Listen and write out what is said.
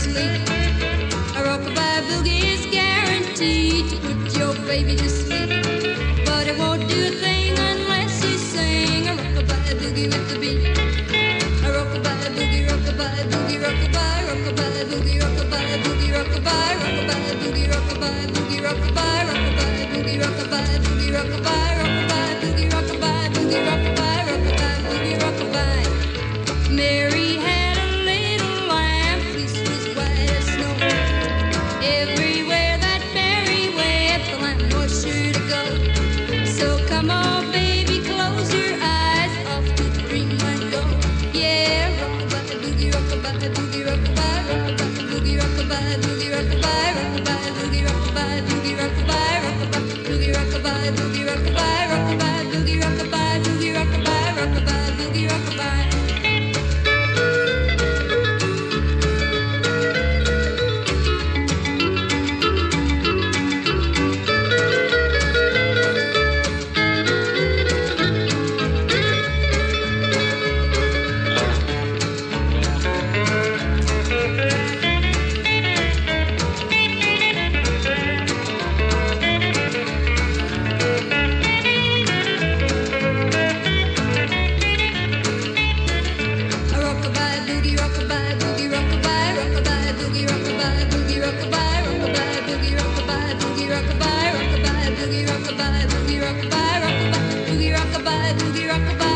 sleep. A rockabye boogie is guaranteed to put your baby to sleep. But it won't do a thing unless you sing a rockabye boogie with the beat. A rockabye boogie, rockabye boogie, rockabye, rockabye boogie, rockabye boogie, rockabye, rockabye boogie, rockabye boogie, rockabye, rockabye boogie, rockabye boogie, rockabye, rockabye boogie, rockabye boogie, rockabye, rockabye boogie, rockabye. Mary had a little lamb, fleece was white as snow. Everywhere that Mary went, the lamb was sure to go. So come on, baby, close your eyes, off to dreamland go. Yeah, rockabye boogie, rockabye boogie, rockabye, rockabye boogie, rockabye boogie, rockabye, rockabye boogie, rockabye boogie, rockabye, rockabye boogie, rockabye boogie, rockabye, rockabye boogie, rockabye boogie, rockabye, rockabye boogie, rockabye. Rockabye boogie, rockabye boogie, rockabye, rockabye boogie, rockabye boogie, rockabye, rockabye boogie, rockabye boogie, rockabye, rockabye boogie, rockabye boogie, rockabye, rockabye boogie, rockabye boogie, rockabye.